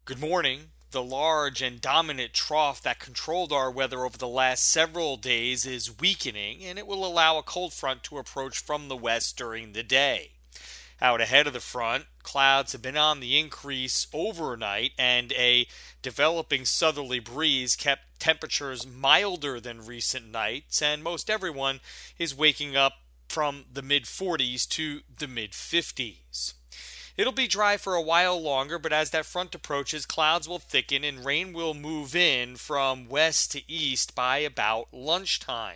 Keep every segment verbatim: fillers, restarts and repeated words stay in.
Good morning. The large and dominant trough that controlled our weather over the last several days is weakening, and it will allow a cold front to approach from the west during the day. Out ahead of the front, clouds have been on the increase overnight, and a developing southerly breeze kept temperatures milder than recent nights, and most everyone is waking up from the mid forties to the mid fifties. It'll be dry for a while longer, but as that front approaches, clouds will thicken and rain will move in from west to east by about lunchtime.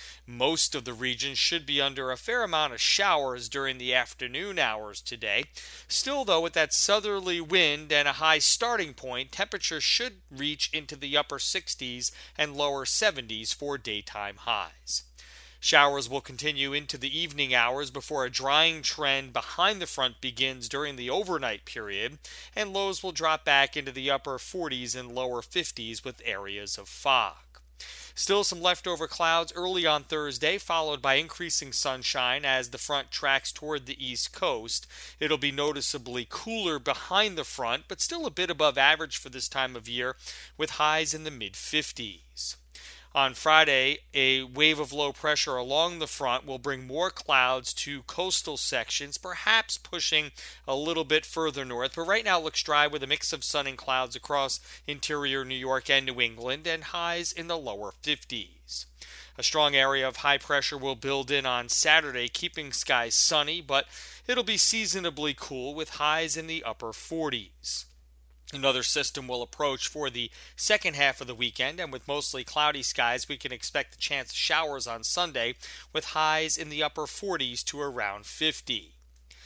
Most of the region should be under a fair amount of showers during the afternoon hours today. Still, though, with that southerly wind and a high starting point, temperatures should reach into the upper sixties and lower seventies for daytime highs. Showers will continue into the evening hours before a drying trend behind the front begins during the overnight period, and lows will drop back into the upper forties and lower fifties with areas of fog. Still some leftover clouds early on Thursday, followed by increasing sunshine as the front tracks toward the east coast. It'll be noticeably cooler behind the front, but still a bit above average for this time of year, with highs in the mid fifties. On Friday, a wave of low pressure along the front will bring more clouds to coastal sections, perhaps pushing a little bit further north, but right now it looks dry with a mix of sun and clouds across interior New York and New England, and highs in the lower fifties. A strong area of high pressure will build in on Saturday, keeping skies sunny, but it'll be seasonably cool with highs in the upper forties. Another system will approach for the second half of the weekend, and with mostly cloudy skies, we can expect a chance of showers on Sunday with highs in the upper forties to around fifty.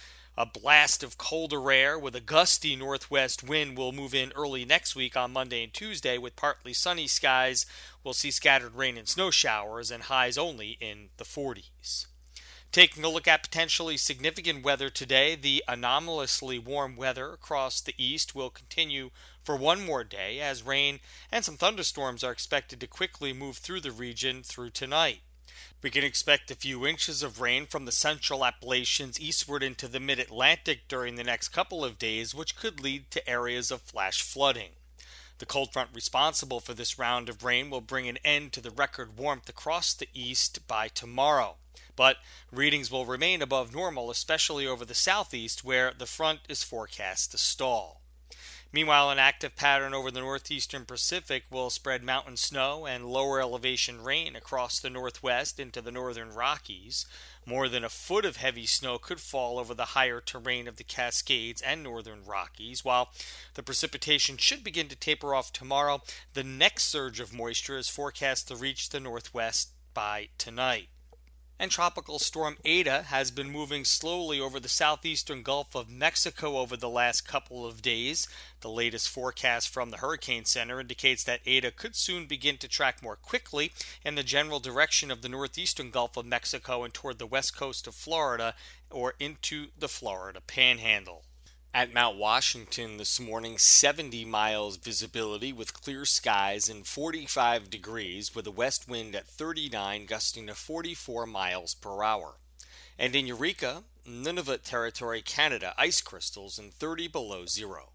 A blast of colder air with a gusty northwest wind will move in early next week on Monday and Tuesday with partly sunny skies. We'll see scattered rain and snow showers and highs only in the forties. Taking a look at potentially significant weather today, the anomalously warm weather across the east will continue for one more day as rain and some thunderstorms are expected to quickly move through the region through tonight. We can expect a few inches of rain from the central Appalachians eastward into the mid-Atlantic during the next couple of days, which could lead to areas of flash flooding. The cold front responsible for this round of rain will bring an end to the record warmth across the east by tomorrow. But readings will remain above normal, especially over the southeast where the front is forecast to stall. Meanwhile, an active pattern over the northeastern Pacific will spread mountain snow and lower elevation rain across the northwest into the northern Rockies. More than a foot of heavy snow could fall over the higher terrain of the Cascades and northern Rockies. While the precipitation should begin to taper off tomorrow, the next surge of moisture is forecast to reach the northwest by tonight. And Tropical Storm Eta has been moving slowly over the southeastern Gulf of Mexico over the last couple of days. The latest forecast from the Hurricane Center indicates that Eta could soon begin to track more quickly in the general direction of the northeastern Gulf of Mexico and toward the west coast of Florida or into the Florida Panhandle. At Mount Washington this morning, seventy miles visibility with clear skies and forty-five degrees with a west wind at thirty-nine gusting to forty-four miles per hour. And in Eureka, Nunavut Territory, Canada, ice crystals and thirty below zero.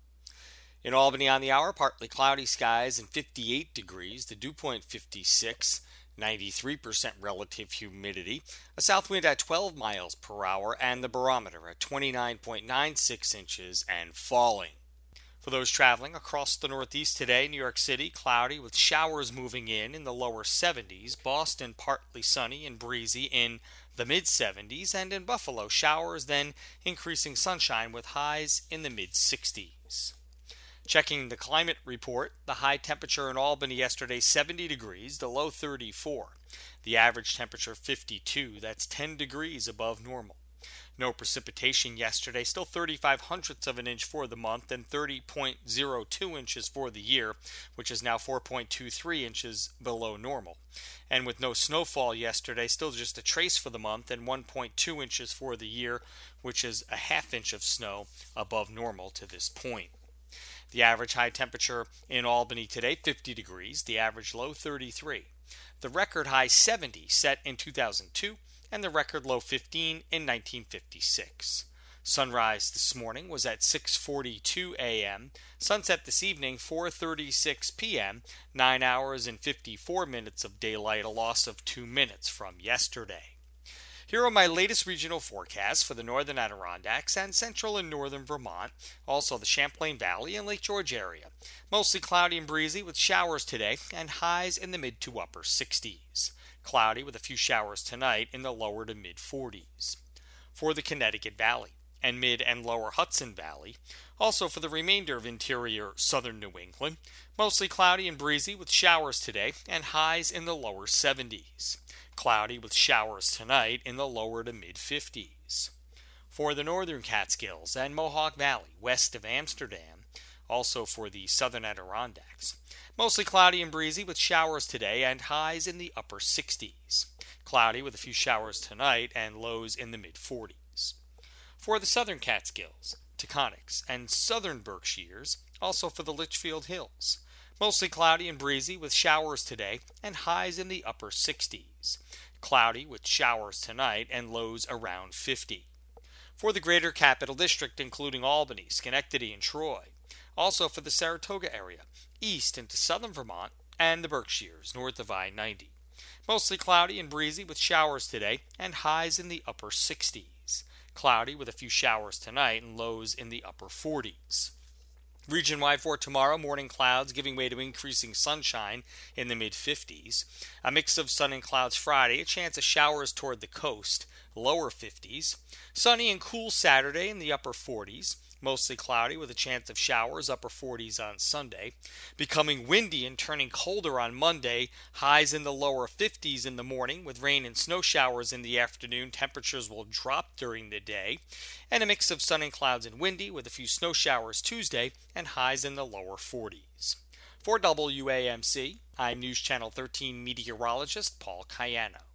In Albany on the hour, partly cloudy skies and fifty-eight degrees, the dew point fifty-six, ninety-three percent relative humidity, a south wind at twelve miles per hour, and the barometer at twenty-nine point nine six inches and falling. For those traveling across the Northeast today, New York City, cloudy with showers moving in in the lower seventies, Boston, partly sunny and breezy in the mid seventies, and in Buffalo, showers, then increasing sunshine with highs in the mid sixties. Checking the climate report, the high temperature in Albany yesterday seventy degrees, the low thirty-four. The average temperature fifty-two, that's ten degrees above normal. No precipitation yesterday, still thirty-five hundredths of an inch for the month and thirty point zero two inches for the year, which is now four point two three inches below normal. And with no snowfall yesterday, still just a trace for the month and one point two inches for the year, which is a half inch of snow above normal to this point. The average high temperature in Albany today, fifty degrees, the average low thirty-three. The record high seventy set in two thousand two, and the record low fifteen in nineteen fifty-six. Sunrise this morning was at six forty-two a m Sunset this evening four thirty-six p m nine hours and fifty-four minutes of daylight, a loss of two minutes from yesterday. Here are my latest regional forecasts for the northern Adirondacks and central and northern Vermont, also the Champlain Valley and Lake George area. Mostly cloudy and breezy with showers today and highs in the mid to upper sixties. Cloudy with a few showers tonight in the lower to mid forties. For the Connecticut Valley and mid and lower Hudson Valley, also for the remainder of interior southern New England, mostly cloudy and breezy with showers today and highs in the lower seventies. Cloudy with showers tonight in the lower to mid fifties. For the northern Catskills and Mohawk Valley west of Amsterdam, also for the southern Adirondacks, mostly cloudy and breezy with showers today and highs in the upper sixties. Cloudy with a few showers tonight and lows in the mid forties. For the southern Catskills, Taconics, and southern Berkshires, also for the Litchfield Hills, mostly cloudy and breezy with showers today and highs in the upper sixties. Cloudy with showers tonight and lows around fifty. For the greater Capital District, including Albany, Schenectady, and Troy, also for the Saratoga area, east into southern Vermont, and the Berkshires, north of I ninety. Mostly cloudy and breezy with showers today and highs in the upper sixties. Cloudy with a few showers tonight and lows in the upper forties. Region-wide for tomorrow, morning clouds giving way to increasing sunshine in the mid-fifties. A mix of sun and clouds Friday, a chance of showers toward the coast, lower fifties. Sunny and cool Saturday in the upper forties. Mostly cloudy with a chance of showers, upper forties on Sunday. Becoming windy and turning colder on Monday, highs in the lower fifties in the morning with rain and snow showers in the afternoon. Temperatures will drop during the day. And a mix of sun and clouds and windy with a few snow showers Tuesday and highs in the lower forties. For W A M C, I'm News Channel thirteen meteorologist Paul Cayano.